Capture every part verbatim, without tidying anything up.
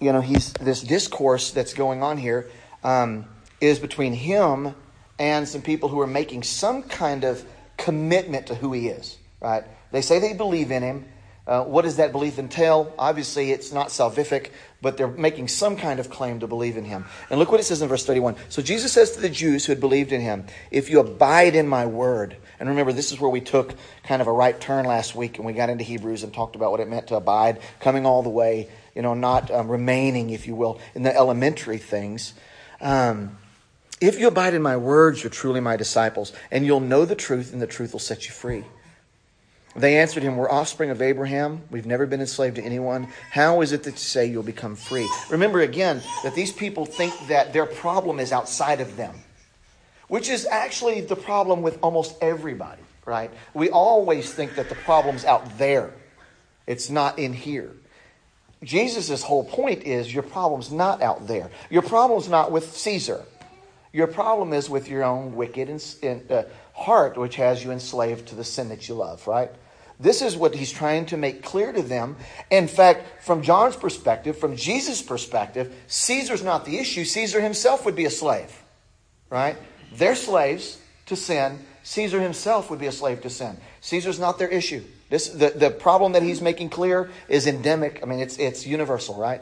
you know, he's this discourse that's going on here um, is between him and some people who are making some kind of commitment to who he is, right? They say they believe in him. Uh, what does that belief entail? Obviously, it's not salvific, but they're making some kind of claim to believe in him. And look what it says in verse thirty-one. So Jesus says to the Jews who had believed in him, if you abide in my word. And remember, this is where we took kind of a right turn last week, and we got into Hebrews and talked about what it meant to abide, coming all the way, you know, not um, remaining, if you will, in the elementary things. Um, if you abide in my words, you're truly my disciples, and you'll know the truth, and the truth will set you free. They answered him, we're offspring of Abraham. We've never been enslaved to anyone. How is it that you say you'll become free? Remember again that these people think that their problem is outside of them, which is actually the problem with almost everybody, right? We always think that the problem's out there. It's not in here. Jesus' whole point is your problem's not out there. Your problem's not with Caesar. Your problem is with your own wicked and, uh, heart, which has you enslaved to the sin that you love, right? This is what he's trying to make clear to them. In fact, from John's perspective, from Jesus' perspective, Caesar's not the issue. Caesar himself would be a slave, right? They're slaves to sin. Caesar himself would be a slave to sin. Caesar's not their issue. This the, the problem that he's making clear is endemic. I mean, it's it's universal, right?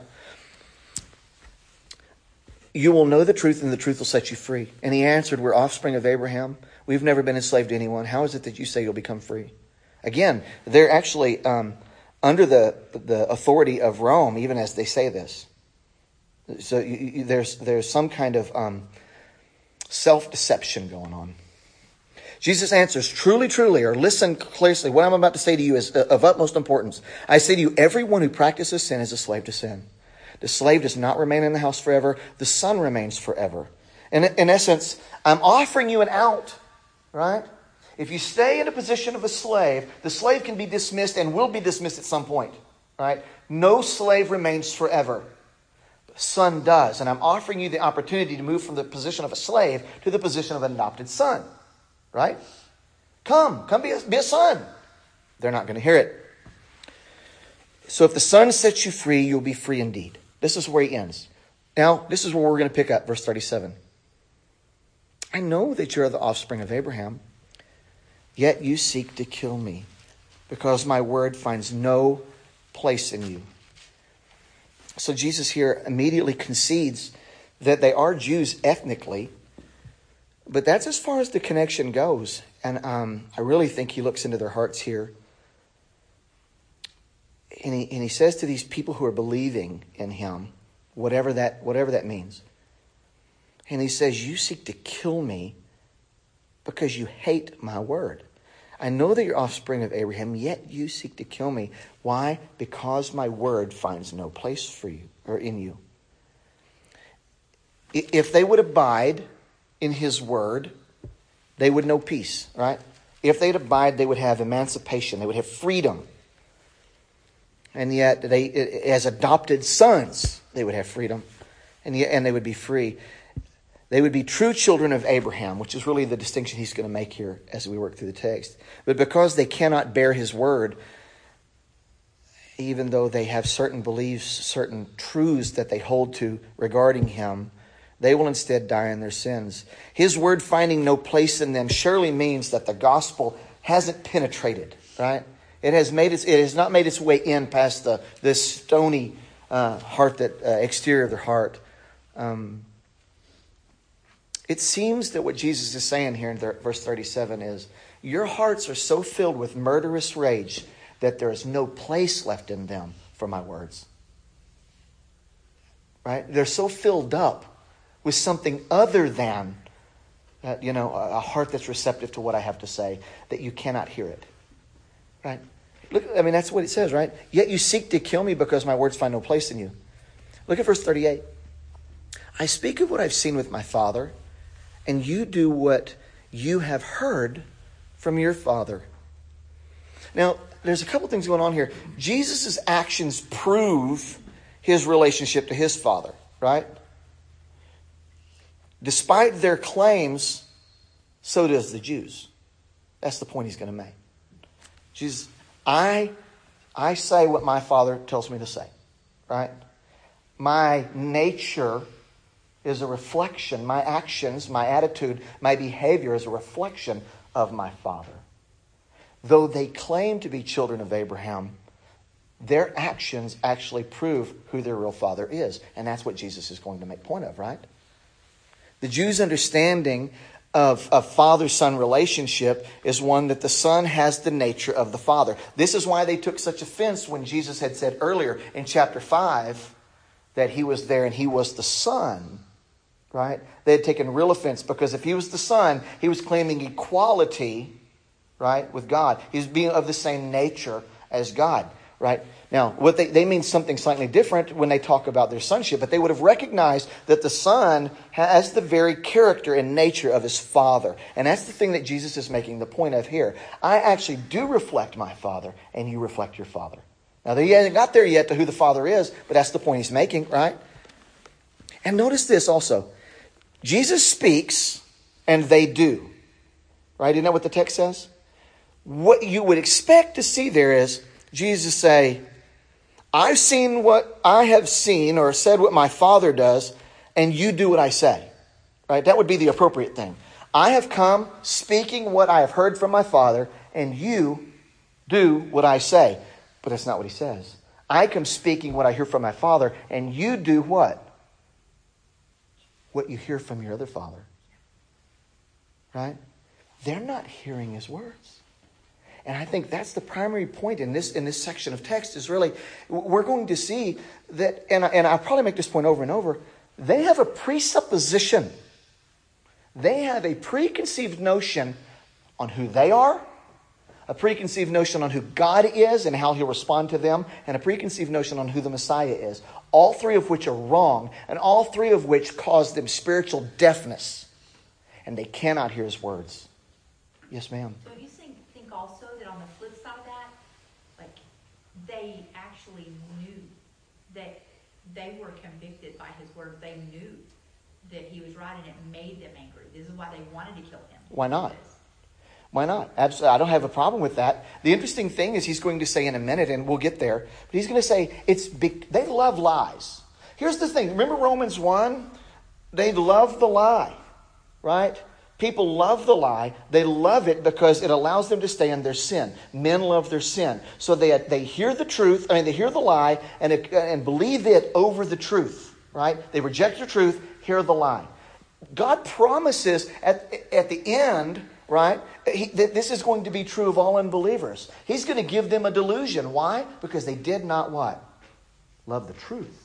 You will know the truth, and the truth will set you free. And he answered, we're offspring of Abraham. We've never been enslaved to anyone. How is it that you say you'll become free? Again, they're actually um, under the, the authority of Rome, even as they say this. So you, you, there's there's some kind of um, self-deception going on. Jesus answers, truly, truly, or listen closely. What I'm about to say to you is of utmost importance. I say to you, everyone who practices sin is a slave to sin. The slave does not remain in the house forever. The son remains forever. And in essence, I'm offering you an out, right? If you stay in a position of a slave, the slave can be dismissed and will be dismissed at some point, right? No slave remains forever. The son does. And I'm offering you the opportunity to move from the position of a slave to the position of an adopted son, right? Come, come be a, be a son. They're not going to hear it. So if the son sets you free, you'll be free indeed. This is where he ends. Now, this is where we're going to pick up, verse thirty-seven. I know that you're the offspring of Abraham, yet you seek to kill me, because my word finds no place in you. So Jesus here immediately concedes that they are Jews ethnically, but that's as far as the connection goes. And um, I really think he looks into their hearts here. And he, and he says to these people who are believing in him, whatever that whatever that means. And he says, you seek to kill me because you hate my word. I know that you're offspring of Abraham, yet you seek to kill me. Why? Because my word finds no place for you or in you. If they would abide in his word, they would know peace, right? If they'd abide, they would have emancipation. They would have freedom. And yet, they, as adopted sons, they would have freedom. And yet, and they would be free. They would be true children of Abraham, which is really the distinction he's going to make here as we work through the text. But because they cannot bear his word, even though they have certain beliefs, certain truths that they hold to regarding him, they will instead die in their sins. His word finding no place in them surely means that the gospel hasn't penetrated, right? It has made its, it has not made its way in past the this stony uh, heart, that uh, exterior of their heart. Um, it seems that what Jesus is saying here in verse thirty-seven is, your hearts are so filled with murderous rage that there is no place left in them for my words. Right? They're so filled up with something other than, uh, you know, a, a heart that's receptive to what I have to say, that you cannot hear it. Right? Look, I mean, that's what it says, right? Yet you seek to kill me because my words find no place in you. Look at verse thirty-eight. I speak of what I've seen with my father, and you do what you have heard from your father. Now, there's a couple things going on here. Jesus' actions prove his relationship to his father, right? Despite their claims, so does the Jews. That's the point he's going to make. Jesus, I, I say what my father tells me to say, right? My nature is a reflection. My actions, my attitude, my behavior is a reflection of my Father. Though they claim to be children of Abraham, their actions actually prove who their real father is. And that's what Jesus is going to make point of, right? The Jews' understanding of a father-son relationship is one that the son has the nature of the father. This is why they took such offense when Jesus had said earlier in chapter five that he was there and he was the son, right? They had taken real offense because if he was the son, he was claiming equality, right, with God. He was being of the same nature as God. Right? Now, what they, they mean something slightly different when they talk about their sonship, but they would have recognized that the son has the very character and nature of his father. And that's the thing that Jesus is making the point of here. I actually do reflect my father, and you reflect your father. Now, he hasn't got there yet to who the father is, but that's the point he's making, right? And notice this also. Jesus speaks, and they do. Right? Isn't that what the text says? What you would expect to see there is Jesus say, I've seen what I have seen or said what my Father does, and you do what I say. Right? That would be the appropriate thing. I have come speaking what I have heard from my Father, and you do what I say. But that's not what he says. I come speaking what I hear from my Father, and you do what? What you hear from your other father. Right? They're not hearing his words. And I think that's the primary point in this in this section of text is really, we're going to see that, and, I, and I'll probably make this point over and over, they have a presupposition. They have a preconceived notion on who they are, a preconceived notion on who God is and how he'll respond to them, and a preconceived notion on who the Messiah is. All three of which are wrong, and all three of which cause them spiritual deafness. And they cannot hear his words. Yes, ma'am. So you think, think also that on the flip side of that, like they actually knew that they were convicted by his word. They knew that he was right and it made them angry. This is why they wanted to kill him. Why not? Why not? Absolutely. I don't have a problem with that. The interesting thing is he's going to say in a minute, and we'll get there, but he's going to say it's big, they love lies. Here's the thing. Remember Romans one? They love the lie, right? People love the lie. They love it because it allows them to stay in their sin. Men love their sin. So they they hear the truth, I mean, they hear the lie and, it, and believe it over the truth, right? They reject the truth, hear the lie. God promises at, at the end, right, he, that this is going to be true of all unbelievers. He's going to give them a delusion. Why? Because they did not what? Love the truth.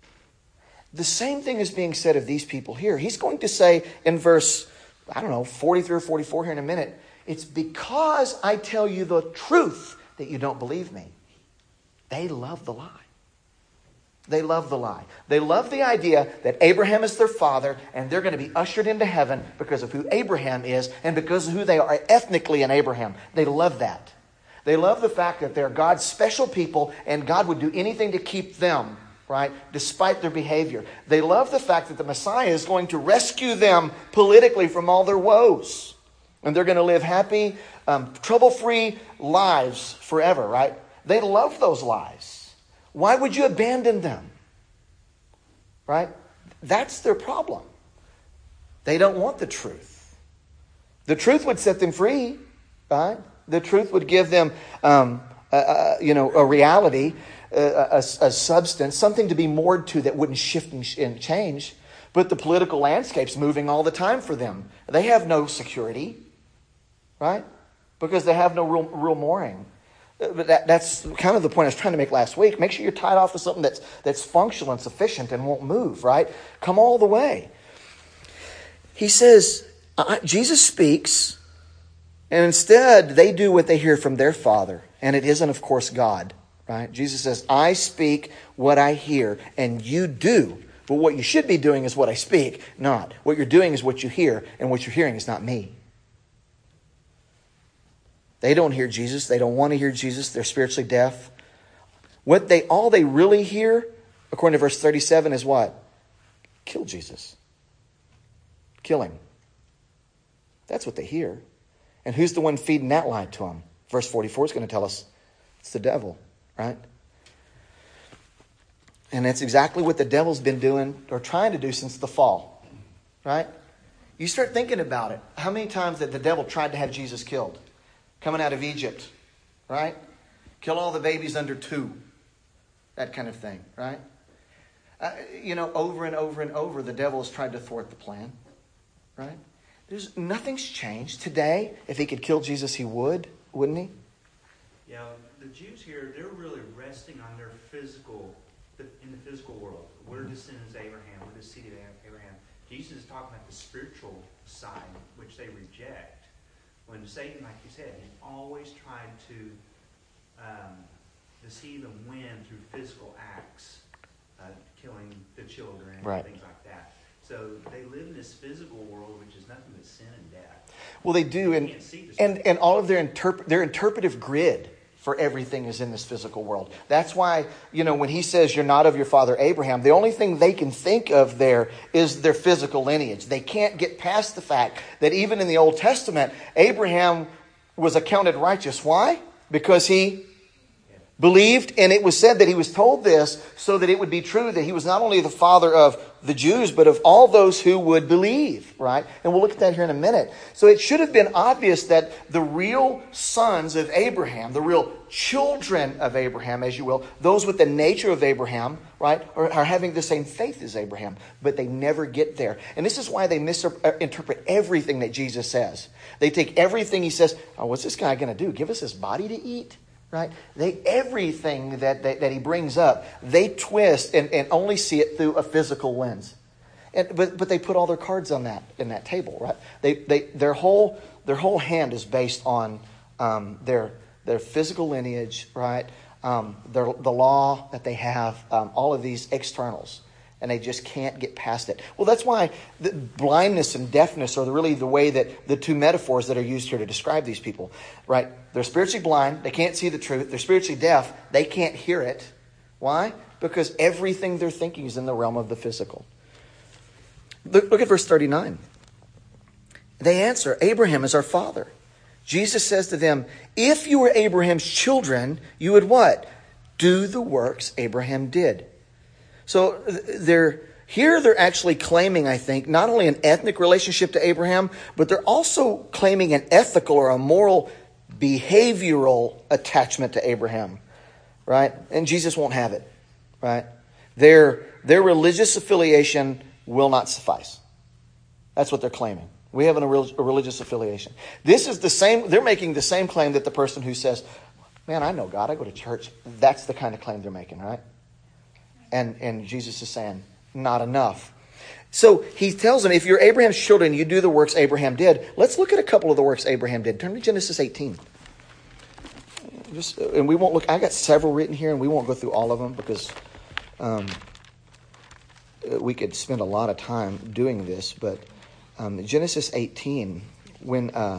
The same thing is being said of these people here. He's going to say in verse, I don't know, forty-three or forty-four here in a minute, it's because I tell you the truth that you don't believe me. They love the lie. They love the lie. They love the idea that Abraham is their father and they're going to be ushered into heaven because of who Abraham is and because of who they are ethnically in Abraham. They love that. They love the fact that they're God's special people and God would do anything to keep them, right, despite their behavior. They love the fact that the Messiah is going to rescue them politically from all their woes. And they're going to live happy, um, trouble-free lives forever, right? They love those lies. Why would you abandon them? Right? That's their problem. They don't want the truth. The truth would set them free, right? The truth would give them, um, a, a, you know, a reality, a, a, a substance, something to be moored to that wouldn't shift and change. But the political landscape's moving all the time for them. They have no security, right? Because they have no real, real mooring. But that, that's kind of the point I was trying to make last week. Make sure you're tied off to something that's that's functional and sufficient and won't move, right? Come all the way. He says, uh, Jesus speaks, and instead they do what they hear from their Father. And it isn't, of course, God, right? Jesus says, I speak what I hear, and you do. But what you should be doing is what I speak, not. What you're doing is what you hear, and what you're hearing is not me. They don't hear Jesus. They don't want to hear Jesus. They're spiritually deaf. What they all they really hear, according to verse thirty-seven, is what? Kill Jesus. Kill him. That's what they hear. And who's the one feeding that lie to them? Verse forty-four is going to tell us it's the devil, right? And that's exactly what the devil's been doing or trying to do since the fall. Right? You start thinking about it. How many times that the devil tried to have Jesus killed? Coming out of Egypt. Right? Kill all the babies under two. That kind of thing. Right? Uh, you know, over and over and over, the devil has tried to thwart the plan. Right? There's nothing's changed. Today, if he could kill Jesus, he would. Wouldn't he? Yeah, the Jews here, they're really resting on their physical, in the physical world. We're descendants of Abraham. We're the seed of Abraham. Jesus is talking about the spiritual side, which they reject. When Satan, like you said, he always tried to um, deceive and win through physical acts, uh, killing the children, right. and things like that. So they live in this physical world, which is nothing but sin and death. Well, they do, and and, and all of their interp- their interpretive grid for everything is in this physical world. That's why, you know, when he says you're not of your father Abraham, the only thing they can think of there is their physical lineage. They can't get past the fact that even in the Old Testament, Abraham was accounted righteous. Why? Because he believed, and it was said that he was told this so that it would be true that he was not only the father of the Jews, but of all those who would believe, right? And we'll look at that here in a minute. So it should have been obvious that the real sons of Abraham, the real children of Abraham, as you will, those with the nature of Abraham, right, are, are having the same faith as Abraham, but they never get there. And this is why they misinterpret everything that Jesus says. They take everything he says, oh, what's this guy going to do? Give us his body to eat? Right? They everything that, that, that he brings up, they twist and, and only see it through a physical lens. And but but they put all their cards on that in that table, right? They they their whole their whole hand is based on um, their their physical lineage, right? Um, their the law that they have, um, all of these externals. And they just can't get past it. Well, that's why the blindness and deafness are really the way that the two metaphors that are used here to describe these people, right? They're spiritually blind. They can't see the truth. They're spiritually deaf. They can't hear it. Why? Because everything they're thinking is in the realm of the physical. Look, look at verse thirty-nine. They answer, Abraham is our father. Jesus says to them, if you were Abraham's children, you would what? Do the works Abraham did. So they're here they're actually claiming, I think, not only an ethnic relationship to Abraham, but they're also claiming an ethical or a moral, behavioral attachment to Abraham, right? And Jesus won't have it, right? Their, their religious affiliation will not suffice. That's what they're claiming. We have an, a religious affiliation. This is the same, they're making the same claim that the person who says, man, I know God, I go to church. That's the kind of claim they're making, right? And and Jesus is saying, not enough. So he tells them, if you're Abraham's children, you do the works Abraham did. Let's look at a couple of the works Abraham did. Turn to Genesis eighteen. Just, and we won't look, I got several written here, and we won't go through all of them because um, we could spend a lot of time doing this. But um, Genesis eighteen, when... Uh,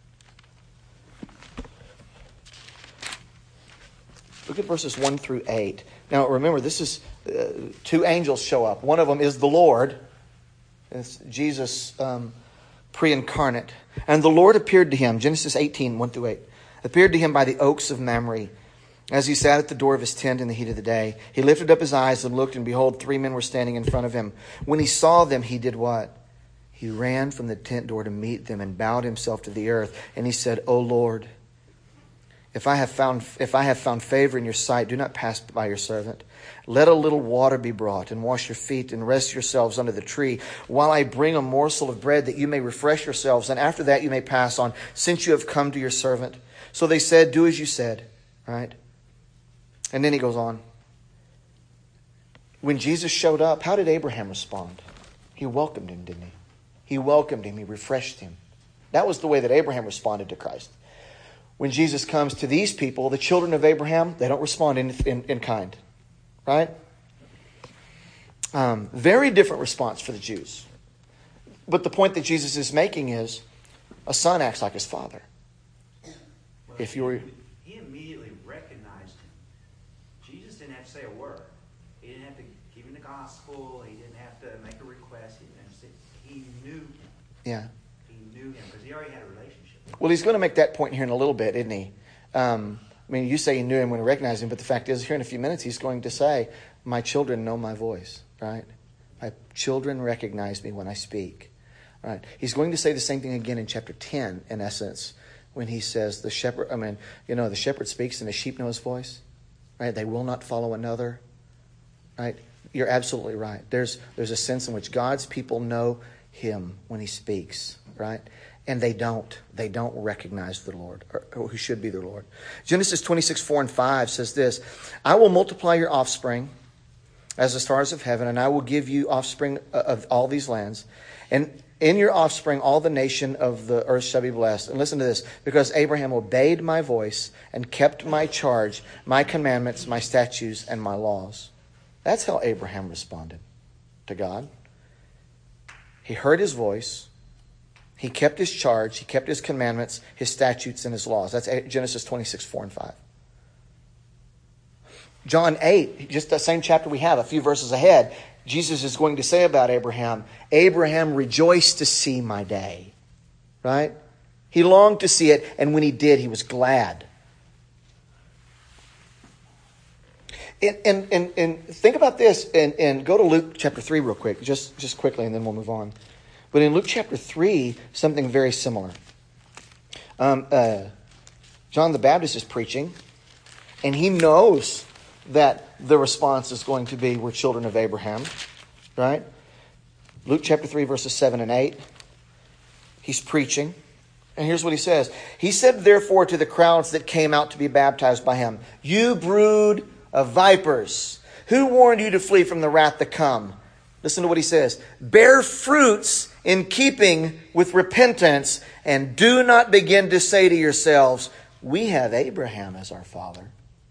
look at verses one through eight. Now remember, this is... Uh, two angels show up. One of them is the Lord. It's Jesus um, pre-incarnate. And the Lord appeared to him, Genesis eighteen, one through eight, appeared to him by the oaks of Mamre, as he sat at the door of his tent in the heat of the day. He lifted up his eyes and looked, and behold, three men were standing in front of him. When he saw them, he did what? He ran from the tent door to meet them and bowed himself to the earth. And he said, O Lord, If I have found if I have found favor in your sight, do not pass by your servant. Let a little water be brought, and wash your feet, and rest yourselves under the tree, while I bring a morsel of bread, that you may refresh yourselves, and after that you may pass on, since you have come to your servant. So they said, do as you said. Right? And then he goes on. When Jesus showed up, how did Abraham respond? He welcomed him, didn't he? He welcomed him. He refreshed him. That was the way that Abraham responded to Christ. When Jesus comes to these people, the children of Abraham, they don't respond in, in, in kind. Right? Um, very different response for the Jews. But the point that Jesus is making is, a son acts like his father. Well, if you were... He immediately recognized him. Jesus didn't have to say a word. He didn't have to give him the gospel. He didn't have to make a request. He, didn't have to say, he knew him. Yeah. He knew him because he already had a relationship. Well, he's going to make that point here in a little bit, isn't he? Um, I mean, you say you knew him when you recognized him, but the fact is, here in a few minutes, he's going to say, my children know my voice, right? My children recognize me when I speak, right? He's going to say the same thing again in chapter ten, in essence, when he says, the shepherd, I mean, you know, the shepherd speaks and the sheep know his voice, right? They will not follow another, right? You're absolutely right. There's, there's a sense in which God's people know him when he speaks, right? And they don't. They don't recognize the Lord, or, or who should be their Lord. Genesis twenty-six, four and five says this, I will multiply your offspring as the stars of heaven, and I will give you offspring of all these lands. And in your offspring, all the nation of the earth shall be blessed. And listen to this, because Abraham obeyed my voice and kept my charge, my commandments, my statutes, and my laws. That's how Abraham responded to God. He heard his voice. He kept his charge. He kept his commandments, his statutes, and his laws. That's Genesis twenty-six, four and five. John eight, just that same chapter we have, a few verses ahead, Jesus is going to say about Abraham, Abraham rejoiced to see my day. Right? He longed to see it, and when he did, he was glad. And, and, and, and think about this, and, and go to Luke chapter three real quick, just, just quickly, and then we'll move on. But in Luke chapter three, something very similar. Um, uh, John the Baptist is preaching, and he knows that the response is going to be, we're children of Abraham, right? Luke chapter three, verses seven and eight. He's preaching, and here's what he says. He said, therefore, to the crowds that came out to be baptized by him, you brood of vipers, who warned you to flee from the wrath to come? Listen to what he says. Bear fruits in keeping with repentance, and do not begin to say to yourselves, we have Abraham as our father.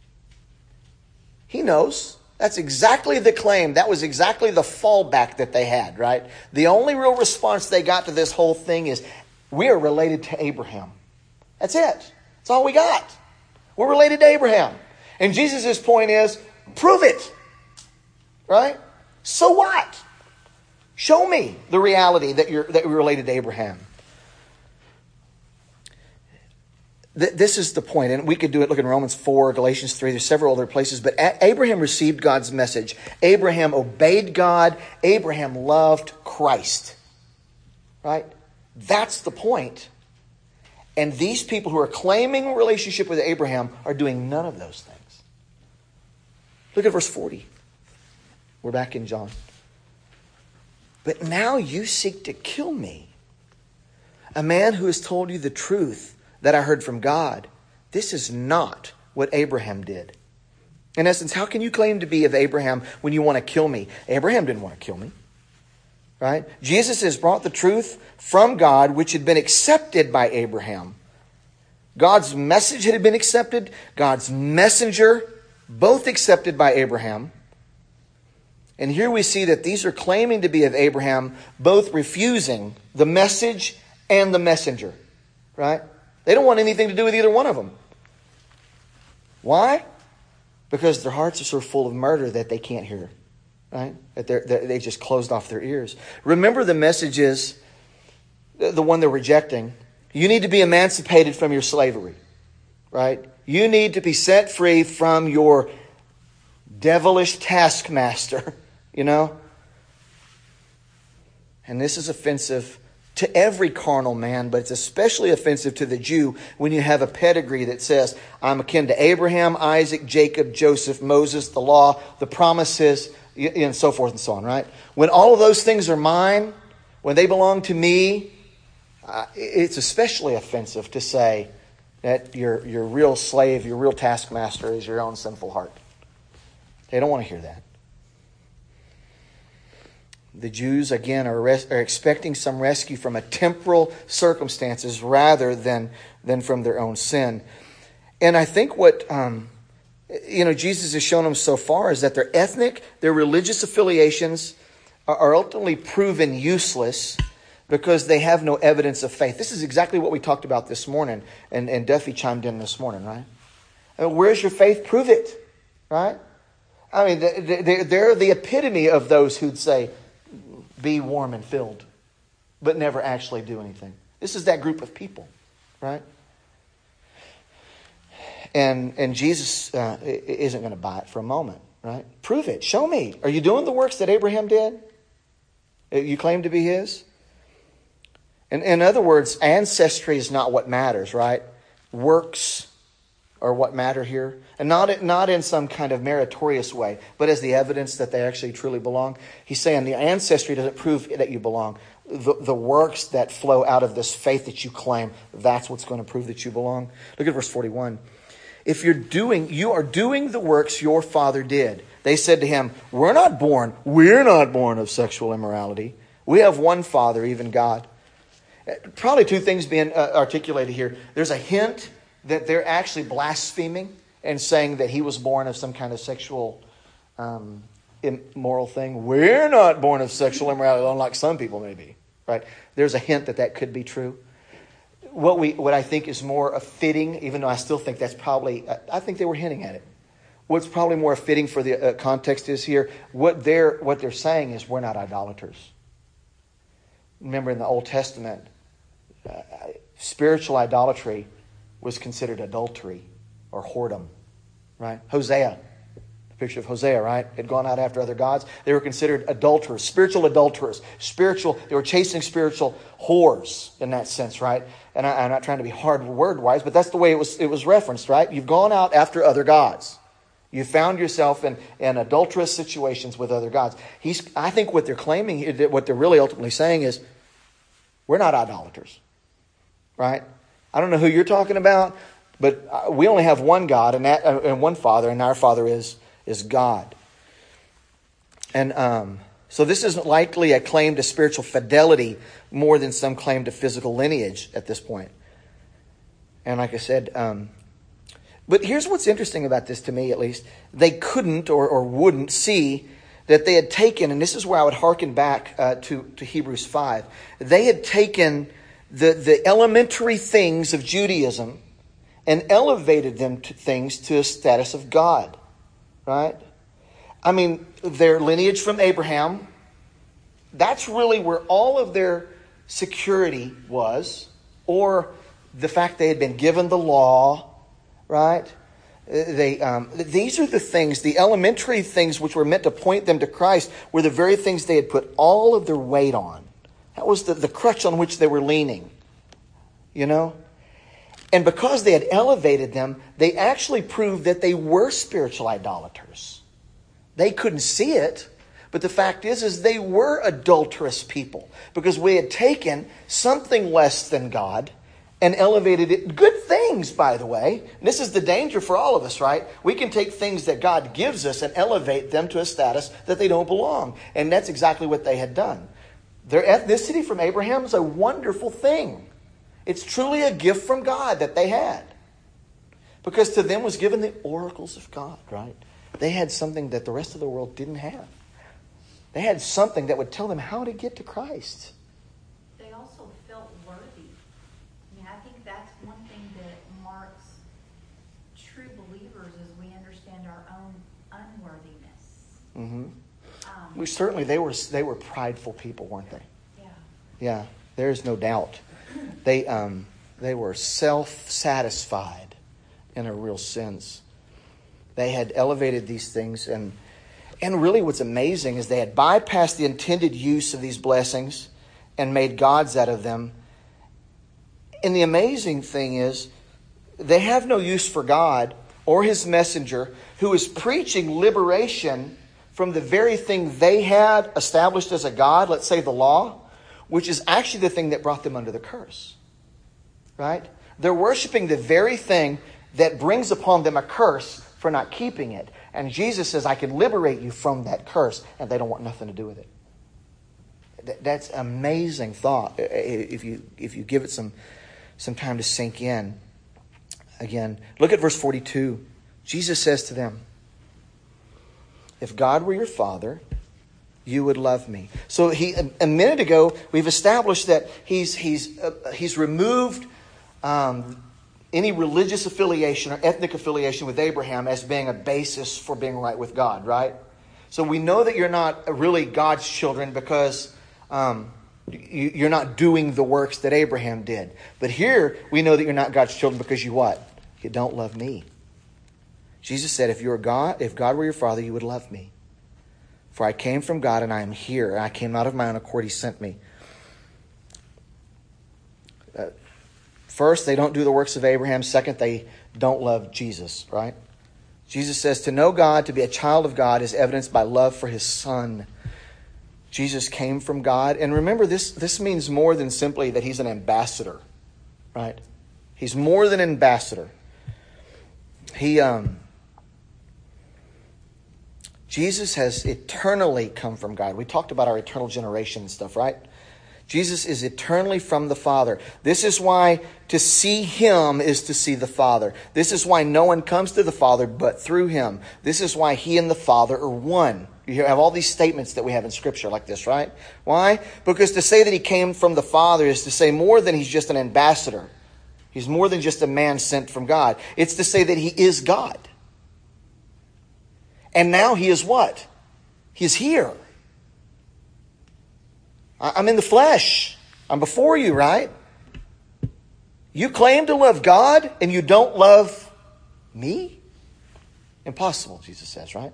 He knows. That's exactly the claim. That was exactly the fallback that they had, right? The only real response they got to this whole thing is, we are related to Abraham. That's it. That's all we got. We're related to Abraham. And Jesus' point is, prove it. Right? So what? Show me the reality that you're that you're related to Abraham. Th- this is the point, and we could do it. Look in Romans four, Galatians three. There's several other places, but A- Abraham received God's message. Abraham obeyed God. Abraham loved Christ. Right? That's the point. And these people who are claiming a relationship with Abraham are doing none of those things. Look at verse forty. We're back in John. But now you seek to kill me, a man who has told you the truth that I heard from God. This is not what Abraham did. In essence, how can you claim to be of Abraham when you want to kill me? Abraham didn't want to kill me. Right? Jesus has brought the truth from God, which had been accepted by Abraham. God's message had been accepted. God's messenger, both accepted by Abraham. And here we see that these are claiming to be of Abraham, both refusing the message and the messenger. Right? They don't want anything to do with either one of them. Why? Because their hearts are so full of murder that they can't hear. Right? That they're, they're, they just closed off their ears. Remember, the message is the one they're rejecting. You need to be emancipated from your slavery. Right? You need to be set free from your devilish taskmaster. You know? And this is offensive to every carnal man, but it's especially offensive to the Jew when you have a pedigree that says, I'm akin to Abraham, Isaac, Jacob, Joseph, Moses, the law, the promises, and so forth and so on, right? When all of those things are mine, when they belong to me, uh, it's especially offensive to say that your, your real slave, your real taskmaster is your own sinful heart. They don't want to hear that. The Jews, again, are, res- are expecting some rescue from a temporal circumstances rather than, than from their own sin. And I think what um, you know Jesus has shown them so far is that their ethnic, their religious affiliations are, are ultimately proven useless because they have no evidence of faith. This is exactly what we talked about this morning, and, and Duffy chimed in this morning, right? I mean, where's your faith? Prove it, right? I mean, they're, they're the epitome of those who'd say, be warm and filled, but never actually do anything. This is that group of people, right? And and Jesus uh, isn't going to buy it for a moment, right? Prove it. Show me. Are you doing the works that Abraham did? You claim to be his? And in other words, ancestry is not what matters, right? Works are what matter here. And not, not in some kind of meritorious way, but as the evidence that they actually truly belong. He's saying the ancestry doesn't prove that you belong. The, the works that flow out of this faith that you claim, that's what's going to prove that you belong. Look at verse forty-one. If you're doing, you are doing the works your father did. They said to him, we're not born, we're not born of sexual immorality. We have one Father, even God. Probably two things being uh, articulated here. There's a hint that they're actually blaspheming and saying that he was born of some kind of sexual um, immoral thing. We're not born of sexual immorality, unlike some people may be. Right? There's a hint that that could be true. What we, what I think is more fitting, even though I still think that's probably, I think they were hinting at it. What's probably more fitting for the uh, context is here, what they're, what they're saying is we're not idolaters. Remember in the Old Testament, uh, spiritual idolatry was considered adultery or whoredom, right? Hosea, the picture of Hosea, right? Had gone out after other gods. They were considered adulterers, spiritual adulterers, spiritual, they were chasing spiritual whores in that sense, right? And I, I'm not trying to be hard word-wise, but that's the way it was, it was referenced, right? You've gone out after other gods. You found yourself in, in adulterous situations with other gods. He's, I think what they're claiming, what they're really ultimately saying is, we're not idolaters, right? I don't know who you're talking about, but we only have one God and, that, uh, and one Father, and our Father is, is God. And um, so this isn't likely a claim to spiritual fidelity more than some claim to physical lineage at this point. And like I said, um, but here's what's interesting about this to me, at least. They couldn't or, or wouldn't see that they had taken, and this is where I would hearken back uh, to, to Hebrews five. They had taken the, the elementary things of Judaism and elevated them to things to a status of God. Right? I mean, their lineage from Abraham, that's really where all of their security was. Or the fact they had been given the law. Right? They, um, these are the things, the elementary things which were meant to point them to Christ were the very things they had put all of their weight on. That was the, the crutch on which they were leaning. You know? And because they had elevated them, they actually proved that they were spiritual idolaters. They couldn't see it, but the fact is, is they were adulterous people because we had taken something less than God and elevated it. Good things, by the way. And this is the danger for all of us, right? We can take things that God gives us and elevate them to a status that they don't belong. And that's exactly what they had done. Their ethnicity from Abraham is a wonderful thing. It's truly a gift from God that they had. Because to them was given the oracles of God, right? They had something that the rest of the world didn't have. They had something that would tell them how to get to Christ. They also felt worthy. I mean, I think that's one thing that marks true believers is we understand our own unworthiness. Mm-hmm. Um, We certainly, they were they were prideful people, weren't they? Yeah. Yeah, there's no doubt. They um they were self-satisfied in a real sense. They had elevated these things, and and really what's amazing is they had bypassed the intended use of these blessings and made gods out of them. And the amazing thing is they have no use for God or his messenger who is preaching liberation from the very thing they had established as a god, let's say the law, which is actually the thing that brought them under the curse. Right? They're worshiping the very thing that brings upon them a curse for not keeping it. And Jesus says, I can liberate you from that curse. And they don't want nothing to do with it. That's an amazing thought if you if you give it some, some time to sink in. Again, look at verse forty-two. Jesus says to them, if God were your father, you would love me. So he a minute ago we've established that he's he's uh, he's removed um, any religious affiliation or ethnic affiliation with Abraham as being a basis for being right with God, right? So we know that you're not really God's children because um, you, you're not doing the works that Abraham did. But here we know that you're not God's children because you what? You don't love me. Jesus said, if you were God, if God were your Father, you would love me. For I came from God and I am here. I came not of my own accord. He sent me. Uh, first, they don't do the works of Abraham. Second, they don't love Jesus, right? Jesus says to know God, to be a child of God, is evidenced by love for his Son. Jesus came from God. And remember, this, this means more than simply that he's an ambassador, right? He's more than an ambassador. He, um, Jesus has eternally come from God. We talked about our eternal generation and stuff, right? Jesus is eternally from the Father. This is why to see him is to see the Father. This is why no one comes to the Father but through him. This is why he and the Father are one. You have all these statements that we have in Scripture like this, right? Why? Because to say that he came from the Father is to say more than he's just an ambassador. He's more than just a man sent from God. It's to say that he is God. And now he is what? He's here. I'm in the flesh. I'm before you, right? You claim to love God and you don't love me? Impossible, Jesus says, right?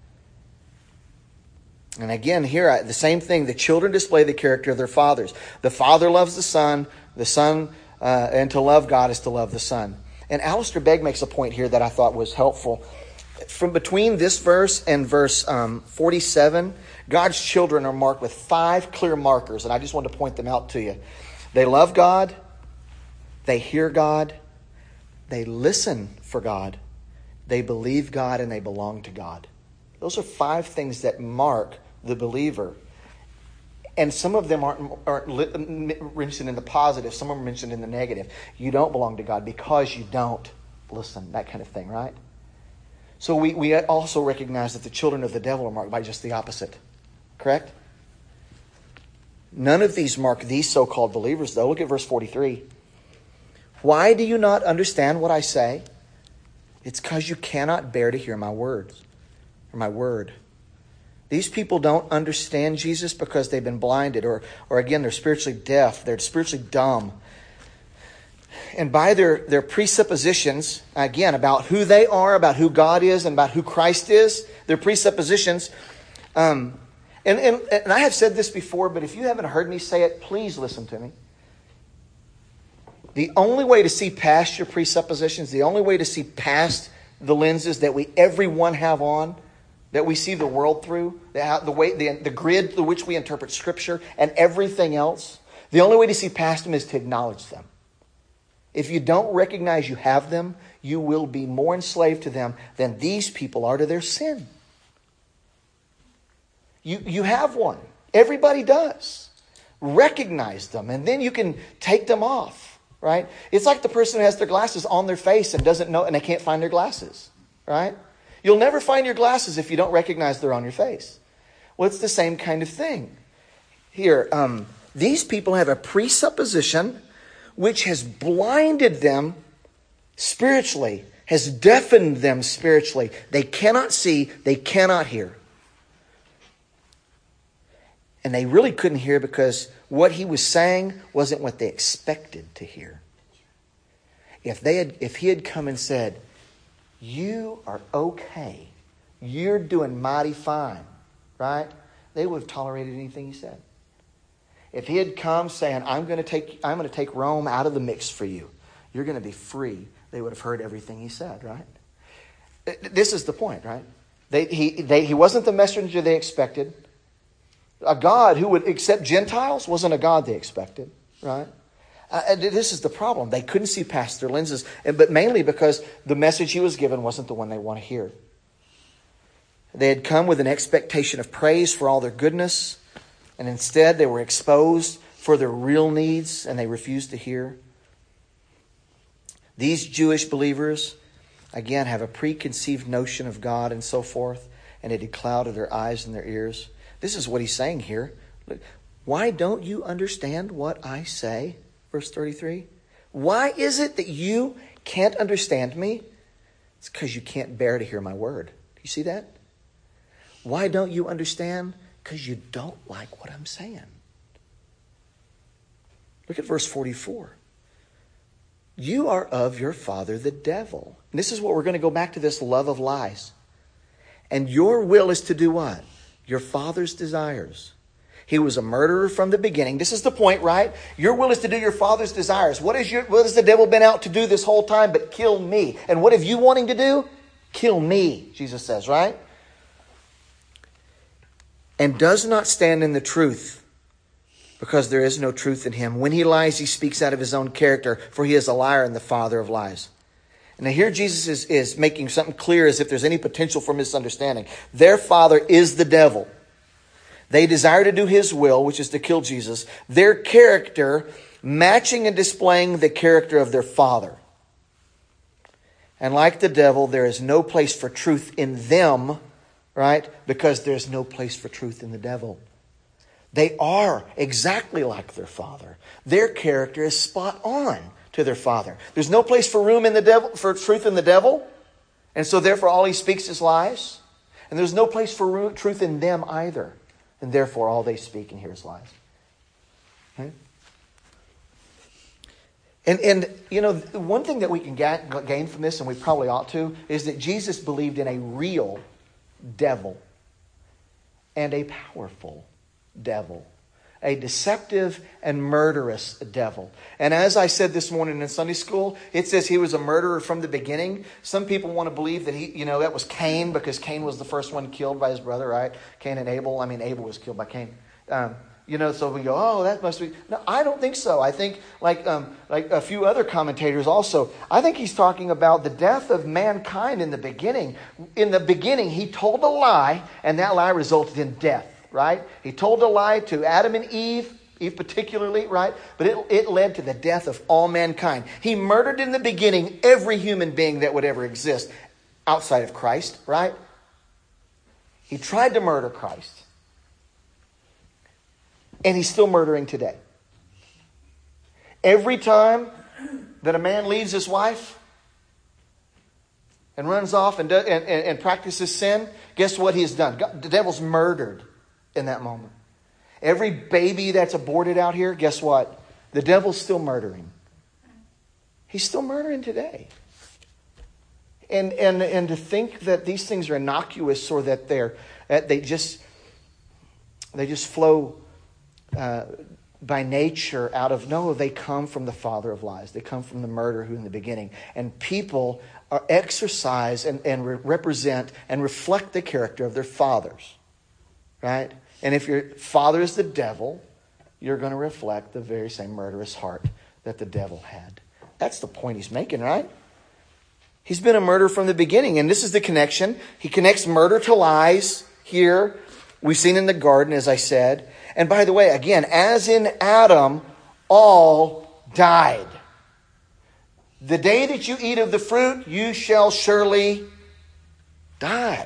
And again, here, the same thing. The children display the character of their fathers. The Father loves the Son. The Son, uh, and to love God is to love the Son. And Alistair Begg makes a point here that I thought was helpful. From between this verse and verse um, forty-seven, God's children are marked with five clear markers, and I just want to point them out to you. They love God, they hear God, they listen for God, they believe God, and they belong to God. Those are five things that mark the believer. And some of them aren't, aren't mentioned in the positive, some of them are mentioned in the negative. You don't belong to God because you don't listen, that kind of thing, right? So we, we also recognize that the children of the devil are marked by just the opposite. Correct? None of these mark these so-called believers, though. Look at verse forty-three. Why do you not understand what I say? It's because you cannot bear to hear my words, or my word. These people don't understand Jesus because they've been blinded, or, or again, they're spiritually deaf. They're spiritually dumb. And by their, their presuppositions, again, about who they are, about who God is, and about who Christ is, their presuppositions. Um, and, and, and I have said this before, but if you haven't heard me say it, please listen to me. The only way to see past your presuppositions, the only way to see past the lenses that we everyone have on, that we see the world through, the, the way the, the grid through which we interpret Scripture and everything else, the only way to see past them is to acknowledge them. If you don't recognize you have them, you will be more enslaved to them than these people are to their sin. You, you have one. Everybody does. Recognize them, and then you can take them off, right? It's like the person who has their glasses on their face and doesn't know, and they can't find their glasses, right? You'll never find your glasses if you don't recognize they're on your face. Well, it's the same kind of thing. Here, um, these people have a presupposition which has blinded them spiritually, has deafened them spiritually. They cannot see, they cannot hear. And they really couldn't hear because what he was saying wasn't what they expected to hear. If they had, if he had come and said, you are okay, you're doing mighty fine, right? They would have tolerated anything he said. If he had come saying, I'm going to take I'm going to take Rome out of the mix for you, you're going to be free, they would have heard everything he said, right? This is the point, right? They, he, they, he wasn't the messenger they expected. A God who would accept Gentiles wasn't a God they expected, right? Uh, this is the problem. They couldn't see past their lenses, but mainly because the message he was given wasn't the one they want to hear. They had come with an expectation of praise for all their goodness, and instead they were exposed for their real needs, and they refused to hear. These Jewish believers, again, have a preconceived notion of God and so forth, and it had clouded their eyes and their ears. This is what he's saying here. Why don't you understand what I say? Verse thirty-three. Why is it that you can't understand me? It's because you can't bear to hear my word. Do you see that? Why don't you understand? Because you don't like what I'm saying. Look at verse forty-four. You are of your father, the devil. And this is what we're going to go back to, this love of lies. And your will is to do what? Your father's desires. He was a murderer from the beginning. This is the point, right? Your will is to do your father's desires. What is your, what has the devil been out to do this whole time but kill me? And what have you wanting to do? Kill me, Jesus says, right? And does not stand in the truth, because there is no truth in him. When he lies, he speaks out of his own character, for he is a liar and the father of lies. And now here Jesus is, is making something clear as if there's any potential for misunderstanding. Their father is the devil. They desire to do his will, which is to kill Jesus. Their character matching and displaying the character of their father. And like the devil, there is no place for truth in them, right? Because there's no place for truth in the devil. They are exactly like their father. Their character is spot on to their father. There's no place for room in the devil, for truth in the devil. And so therefore all he speaks is lies. And there's no place for room, truth in them either. And therefore all they speak and hear is lies. Okay? And, and, you know, one thing that we can get, gain from this, and we probably ought to, is that Jesus believed in a real devil and a powerful devil, a deceptive and murderous devil. And as I said this morning in Sunday school, it says he was a murderer from the beginning. Some people want to believe that he, you know, that was Cain, because Cain was the first one killed by his brother, right? Cain and Abel. I mean, Abel was killed by Cain. Um, you know, so we go, oh, that must be. No, I don't think so. I think, like, um, like a few other commentators also, I think he's talking about the death of mankind in the beginning. In the beginning, he told a lie, and that lie resulted in death. Right? He told a lie to Adam and Eve, Eve particularly, right? But it, it led to the death of all mankind. He murdered in the beginning every human being that would ever exist outside of Christ, right? He tried to murder Christ. And he's still murdering today. Every time that a man leaves his wife and runs off and, do, and, and, and practices sin, guess what he's done? God, the devil's murdered in that moment. Every baby that's aborted out here, guess what? The devil's still murdering. He's still murdering today. And and and to think that these things are innocuous, or that they're that they just they just flow uh, by nature out of, no, they come from the father of lies. They come from the murderer who in the beginning. And people are exercise and, and re- represent and reflect the character of their fathers. Right? And if your father is the devil, you're going to reflect the very same murderous heart that the devil had. That's the point he's making, right? He's been a murderer from the beginning. And this is the connection. He connects murder to lies here. We've seen in the garden, as I said. And by the way, again, as in Adam, all died. The day that you eat of the fruit, you shall surely die.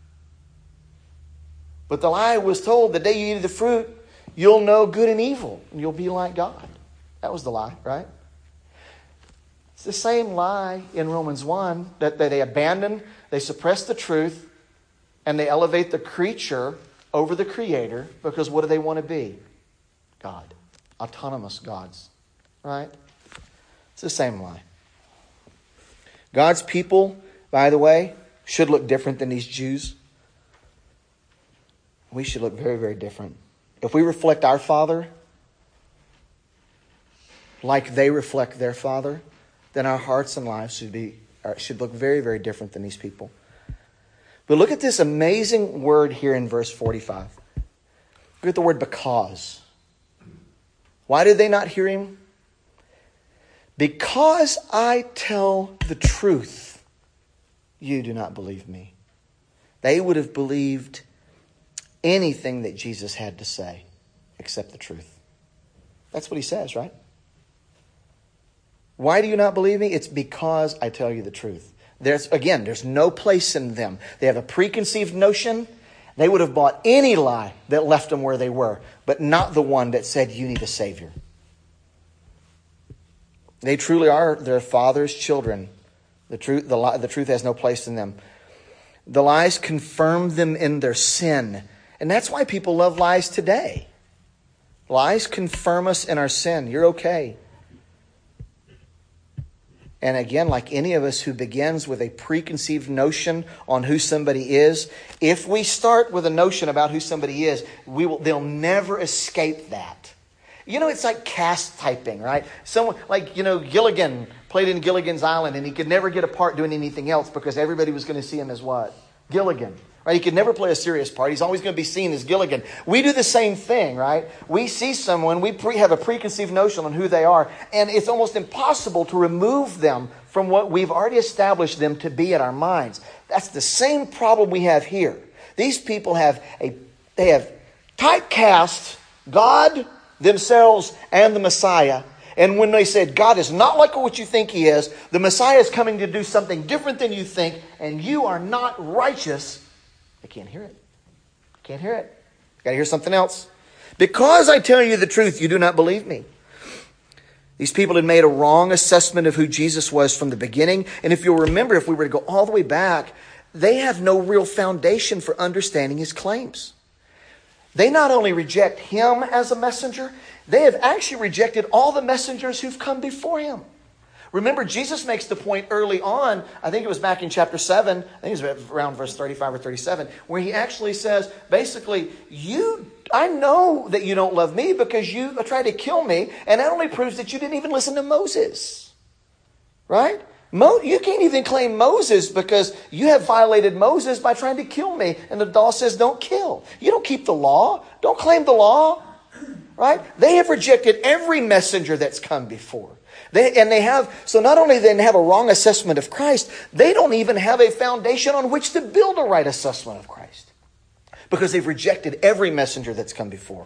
But the lie was told, the day you eat of the fruit, you'll know good and evil, and you'll be like God. That was the lie, right? It's the same lie in Romans one, that, that they abandon, they suppress the truth, and they elevate the creature over the Creator, because what do they want to be? God. Autonomous gods, right? It's the same lie. God's people, by the way, should look different than these Jews. We should look very, very different. If we reflect our Father like they reflect their Father, then our hearts and lives should be should look very, very different than these people. But look at this amazing word here in verse forty-five. Look at the word because. Why did they not hear him? Because I tell the truth, you do not believe me. They would have believed anything that Jesus had to say except the truth. That's what he says, right? Why do you not believe me? It's because I tell you the truth. There's, again, there's no place in them. They have a preconceived notion. They would have bought any lie that left them where they were, but not the one that said you need a Savior. They truly are their Father's children. The truth, the, lie, the truth has no place in them. The lies confirm them in their sin. And that's why people love lies today. Lies confirm us in our sin. You're okay. And again, like any of us who begins with a preconceived notion on who somebody is, if we start with a notion about who somebody is, we will, they'll never escape that. You know, it's like cast typing, right? Someone like, you know, Gilligan played in Gilligan's Island, and he could never get a part doing anything else because everybody was going to see him as what? Gilligan. Right? He could never play a serious part. He's always going to be seen as Gilligan. We do the same thing, right? We see someone, we pre- have a preconceived notion on who they are, and it's almost impossible to remove them from what we've already established them to be in our minds. That's the same problem we have here. These people have a they have typecast God, themselves, and the Messiah. And when they said, God is not like what you think he is, the Messiah is coming to do something different than you think, and you are not righteous, they can't hear it. Can't hear it. Got to hear something else. Because I tell you the truth, you do not believe me. These people had made a wrong assessment of who Jesus was from the beginning. And if you'll remember, if we were to go all the way back, they have no real foundation for understanding his claims. They not only reject him as a messenger, they have actually rejected all the messengers who've come before him. Remember, Jesus makes the point early on, I think it was back in chapter seven, I think it was around verse thirty-five or thirty-seven, where he actually says, basically, you, I know that you don't love me because you tried to kill me, and that only proves that you didn't even listen to Moses. Right? Mo, you can't even claim Moses because you have violated Moses by trying to kill me. And the law says don't kill. You don't keep the law. Don't claim the law. Right? They have rejected every messenger that's come before. They, and they have, so not only they have a wrong assessment of Christ, they don't even have a foundation on which to build a right assessment of Christ. Because they've rejected every messenger that's come before.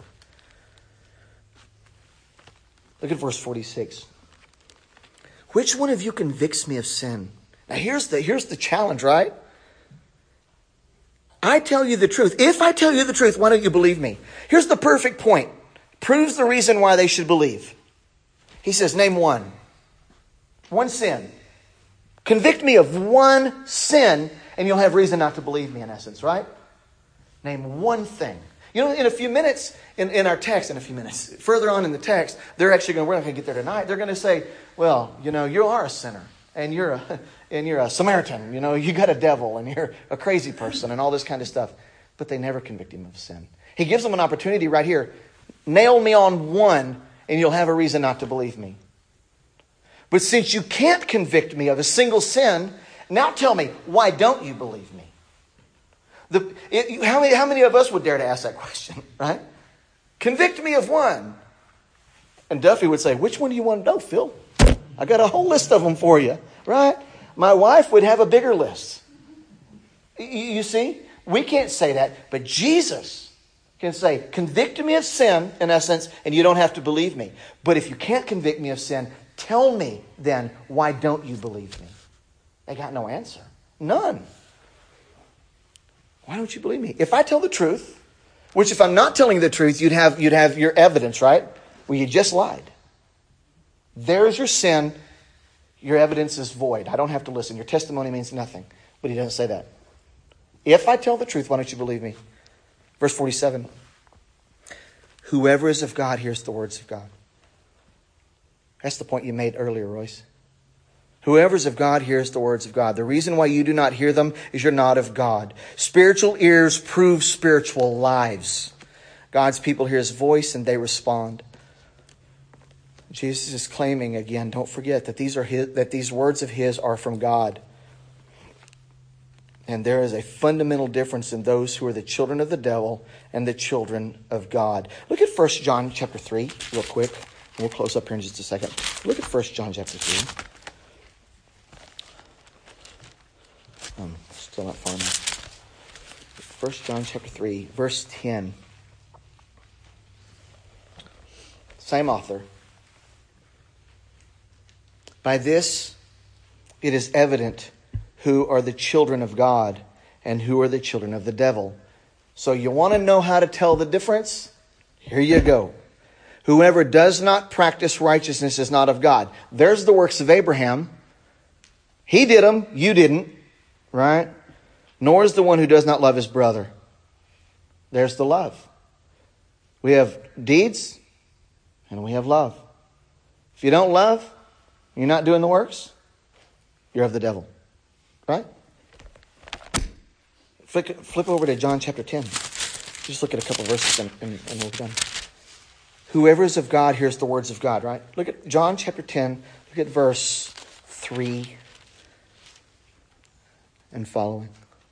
Look at verse forty-six. Which one of you convicts me of sin? Now here's the, here's the challenge, right? I tell you the truth. If I tell you the truth, why don't you believe me? Here's the perfect point. Proves the reason why they should believe. He says, name one. One sin. Convict me of one sin, and you'll have reason not to believe me, in essence, right? Name one thing. You know, in a few minutes, in, in our text, in a few minutes, further on in the text, they're actually going, we're not going to get there tonight. They're going to say, well, you know, you are a sinner, and you're a, and you're a Samaritan. You know, you got a devil, and you're a crazy person, and all this kind of stuff. But they never convict him of sin. He gives them an opportunity right here. Nail me on one, and you'll have a reason not to believe me. But since you can't convict me of a single sin, now tell me, why don't you believe me? The, it, how, many, how many of us would dare to ask that question, right? Convict me of one. And Duffy would say, which one do you want to know, Phil? I got a whole list of them for you, right? My wife would have a bigger list. You, you see, we can't say that, but Jesus can say, convict me of sin, in essence, and you don't have to believe me. But if you can't convict me of sin, tell me then, why don't you believe me? They got no answer. None. Why don't you believe me? If I tell the truth, which if I'm not telling the truth, you'd have, you'd have your evidence, right? Well, you just lied. There's your sin. Your evidence is void. I don't have to listen. Your testimony means nothing. But he doesn't say that. If I tell the truth, why don't you believe me? Verse forty-seven. Whoever is of God hears the words of God. That's the point you made earlier, Royce. Whoever is of God hears the words of God. The reason why you do not hear them is you're not of God. Spiritual ears prove spiritual lives. God's people hear his voice and they respond. Jesus is claiming again, don't forget that these are his, that these words of his are from God. And there is a fundamental difference in those who are the children of the devil and the children of God. Look at First John chapter three real quick. We'll close up here in just a second. Look at First John chapter three. Um, still not far enough. First John chapter three, verse ten. Same author. By this it is evident who are the children of God and who are the children of the devil. So you want to know how to tell the difference? Here you go. Whoever does not practice righteousness is not of God. There's the works of Abraham. He did them, you didn't. Right? Nor is the one who does not love his brother. There's the love. We have deeds and we have love. If you don't love, you're not doing the works. you're of the devil. Right? Flip, flip over to John chapter ten. Just look at a couple verses and, and, and we'll be done. Whoever is of God hears the words of God, right? Look at John chapter ten. Look at verse three and following.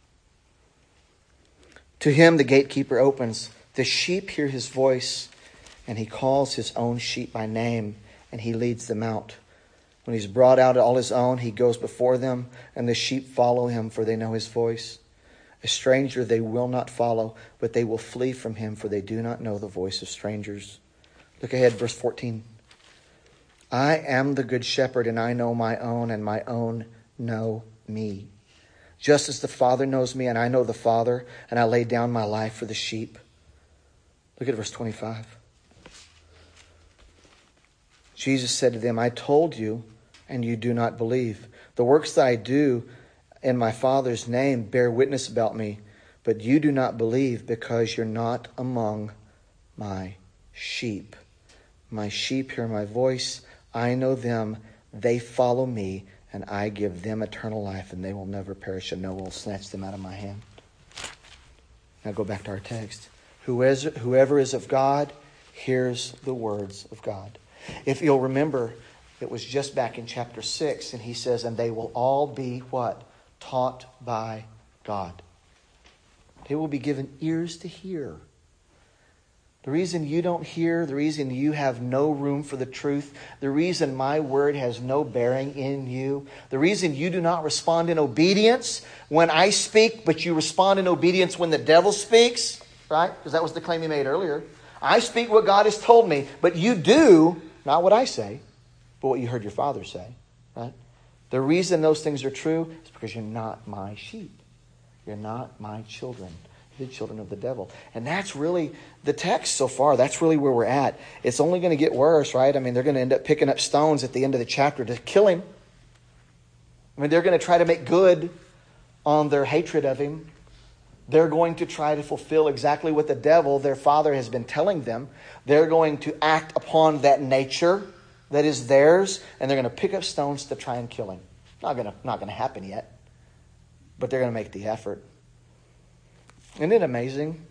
To him the gatekeeper opens. The sheep hear his voice, and he calls his own sheep by name, and he leads them out. When he's brought out all his own, he goes before them, and the sheep follow him, for they know his voice. A stranger they will not follow, but they will flee from him, for they do not know the voice of strangers. Look ahead, verse fourteen. I am the good shepherd, and I know my own, and my own know me. Just as the Father knows me, and I know the Father, and I lay down my life for the sheep. Look at verse twenty-five. Jesus said to them, I told you, and you do not believe. The works that I do in my Father's name bear witness about me, but you do not believe because you're not among my sheep. My sheep hear my voice. I know them. They follow me, and I give them eternal life, and they will never perish, and no one will snatch them out of my hand. Now go back to our text. Whoever, whoever is of God hears the words of God. If you'll remember, it was just back in chapter six, and he says, and they will all be what? Taught by God. They will be given ears to hear. The reason you don't hear, the reason you have no room for the truth, the reason my word has no bearing in you, the reason you do not respond in obedience when I speak, but you respond in obedience when the devil speaks, right? Because that was the claim he made earlier. I speak what God has told me, but you do not what I say, but what you heard your father say, right? The reason those things are true is because you're not my sheep. You're not my children. You're the children of the devil. And that's really the text so far. That's really where we're at. It's only going to get worse, right? I mean, they're going to end up picking up stones at the end of the chapter to kill him. I mean, they're going to try to make good on their hatred of him. They're going to try to fulfill exactly what the devil, their father, has been telling them. They're going to act upon that nature that is theirs, and they're going to pick up stones to try and kill him. Not going to, not going to happen yet, but they're going to make the effort. Isn't it amazing?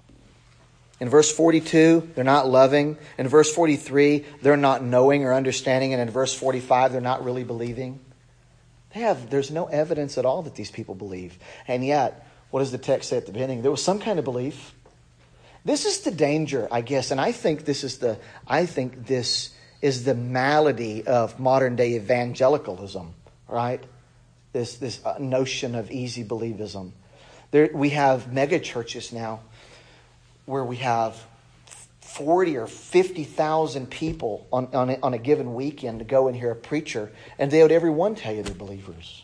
In verse forty-two, they're not loving. In verse forty-three, they're not knowing or understanding. And in verse forty-five, they're not really believing. They have, there's no evidence at all that these people believe. And yet, what does the text say at the beginning? There was some kind of belief. This is the danger, I guess, and I think this is the I think this is the malady of modern day evangelicalism, right? This this notion of easy believism. There, we have mega churches now where we have forty or fifty thousand people on on a, on a given weekend to go and hear a preacher, and they would every one tell you they're believers.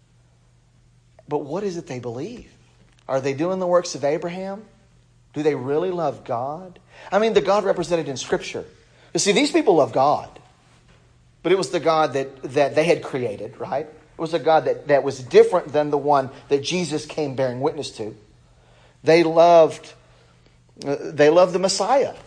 But what is it they believe? Are they doing the works of Abraham? Do they really love God? I mean, the God represented in Scripture. You see, these people love God. But it was the God that, that they had created, right? It was a God that, that was different than the one that Jesus came bearing witness to. They loved, uh, they loved the Messiah.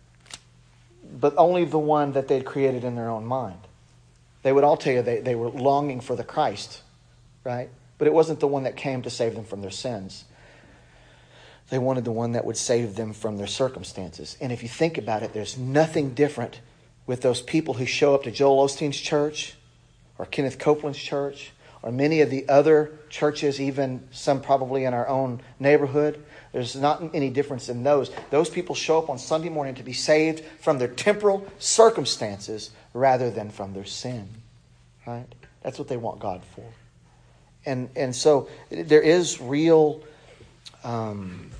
But only the one that they'd created in their own mind. They would all tell you they, they were longing for the Christ, right? But it wasn't the one that came to save them from their sins. They wanted the one that would save them from their circumstances. And if you think about it, there's nothing different with those people who show up to Joel Osteen's church or Kenneth Copeland's church or many of the other churches, even some probably in our own neighborhood. There's not any difference in those. Those people show up on Sunday morning to be saved from their temporal circumstances rather than from their sin. Right? That's what they want God for. And and so there is real, um,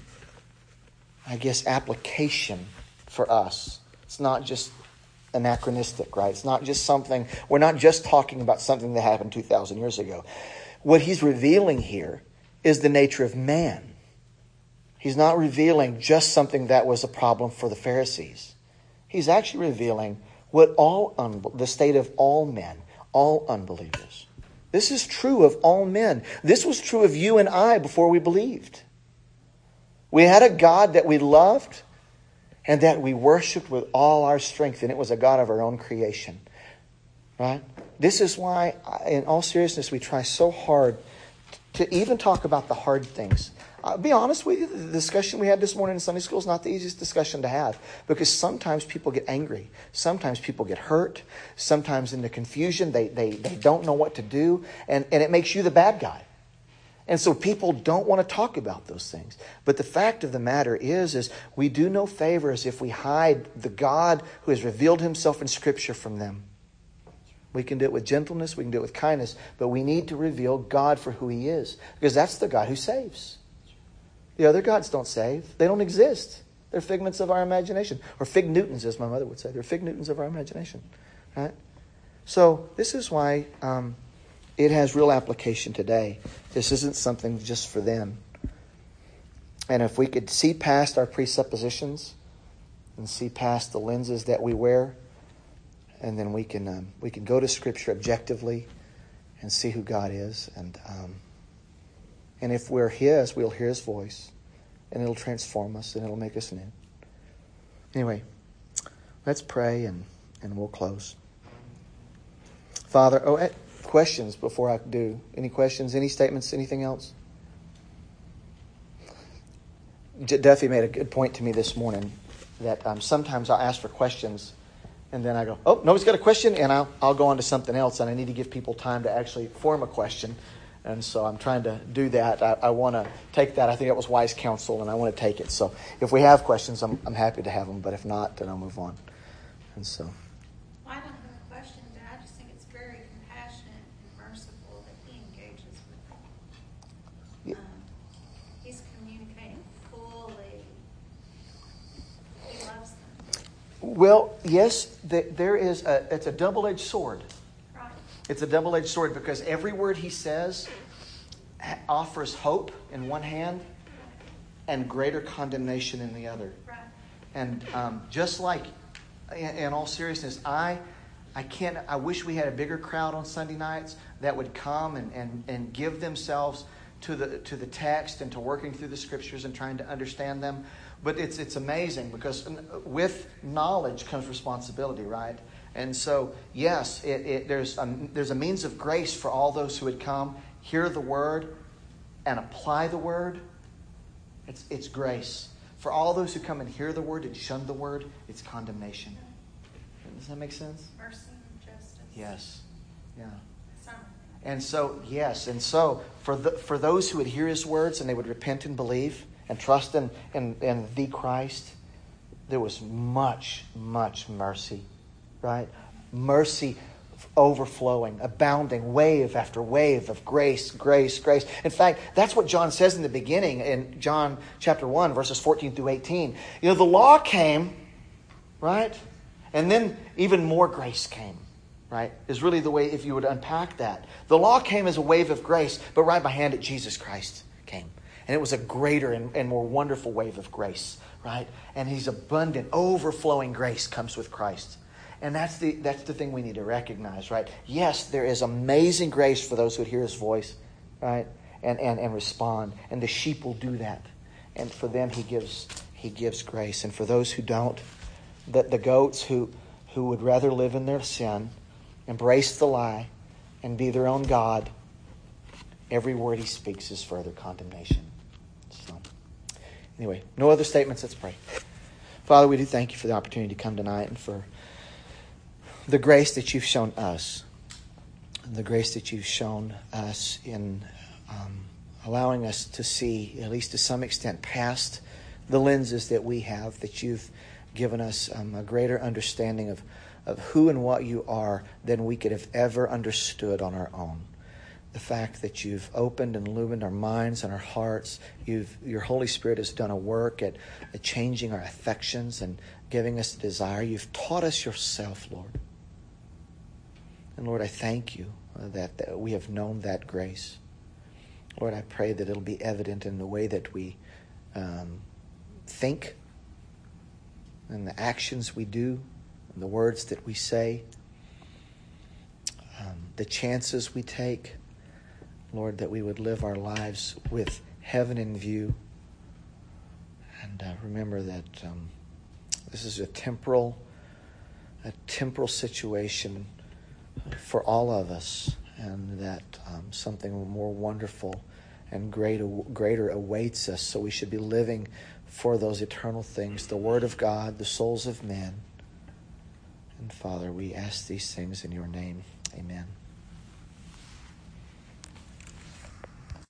I guess, application for us. It's not just anachronistic, right? It's not just something, we're not just talking about something that happened two thousand years ago. What he's revealing here is the nature of man. He's not revealing just something that was a problem for the Pharisees. He's actually revealing what all un- the state of all men, all unbelievers. This is true of all men. This was true of you and I before we believed. We had a God that we loved and that we worshiped with all our strength, and it was a God of our own creation. Right? this is why, in all seriousness, we try so hard to even talk about the hard things. I'll be honest with you, the discussion we had this morning in Sunday school is not the easiest discussion to have, because sometimes people get angry. Sometimes people get hurt. Sometimes in the confusion, they, they, they don't know what to do, and, and it makes you the bad guy. And so people don't want to talk about those things. But the fact of the matter is, is we do no favors if we hide the God who has revealed himself in Scripture from them. We can do it with gentleness, we can do it with kindness, but we need to reveal God for who he is, because that's the God who saves. The other gods don't save. They don't exist. They're figments of our imagination. Or fig Newtons, as my mother would say. They're fig Newtons of our imagination. Right? So this is why um, it has real application today. This isn't something just for them. And if we could see past our presuppositions and see past the lenses that we wear, and then we can um, we can go to Scripture objectively and see who God is. And um, and if we're his, we'll hear his voice. And it'll transform us and it'll make us new. Anyway, let's pray and, and we'll close. Father, oh, eh, questions before I do. Any questions, any statements, anything else? Duffy made a good point to me this morning that um, sometimes I'll ask for questions and then I go, oh, nobody's got a question, and I'll, I'll go on to something else, and I need to give people time to actually form a question. And so I'm trying to do that. I, I want to take that. I think that was wise counsel, and I want to take it. So if we have questions, I'm, I'm happy to have them. But if not, then I'll move on. And so. Well, I don't have a question, but I just think it's very compassionate and merciful that he engages with them. Yeah. Um, he's communicating fully. He loves them. Well, yes, there is a, it's a double-edged sword. Right. It's a double-edged sword because every word he says offers hope in one hand and greater condemnation in the other. Right. And um, just like, in, in all seriousness, I I can't. I wish we had a bigger crowd on Sunday nights that would come and, and, and give themselves to the to the text and to working through the Scriptures and trying to understand them. But it's it's amazing because with knowledge comes responsibility, right? And so, yes, it, it, there's a, there's a means of grace for all those who would come, hear the Word, and apply the Word. It's it's grace. For all those who come and hear the Word and shun the Word, it's condemnation. Does that make sense? Mercy and justice. Yes. Yeah. Some. And so, yes, and so for the, for those who would hear his words and they would repent and believe and trust in, in, in the Christ, there was much, much mercy, right? Mercy overflowing, abounding, wave after wave of grace, grace, grace. In fact, that's what John says in the beginning in John chapter one, verses fourteen through eighteen. You know, the law came, right? And then even more grace came, right? Is really the way, if you would unpack that. The law came as a wave of grace, but right behind it, Jesus Christ came. And it was a greater and, and more wonderful wave of grace, right? And his abundant, overflowing grace comes with Christ. And that's the that's the thing we need to recognize, right? Yes, there is amazing grace for those who would hear his voice, right? And and, and respond. And the sheep will do that. And for them he gives he gives grace. And for those who don't, the, the goats who, who would rather live in their sin, embrace the lie, and be their own God, every word he speaks is further condemnation. So, anyway, no other statements. Let's pray. Father, we do thank you for the opportunity to come tonight and for the grace that you've shown us, and the grace that you've shown us in um, allowing us to see, at least to some extent, past the lenses that we have, that you've given us um, a greater understanding of, of who and what you are than we could have ever understood on our own. The fact that you've opened and illumined our minds and our hearts, you've your Holy Spirit has done a work at, at changing our affections and giving us the desire. You've taught us yourself, Lord. And Lord, I thank you uh, that, that we have known that grace. Lord, I pray that it'll be evident in the way that we um, think, and the actions we do, and the words that we say, um, the chances we take. Lord, that we would live our lives with heaven in view. And uh, remember that um, this is a temporal, a temporal situation for all of us, and that um, something more wonderful and great, greater awaits us. So we should be living for those eternal things, the Word of God, the souls of men. And Father, we ask these things in your name. Amen.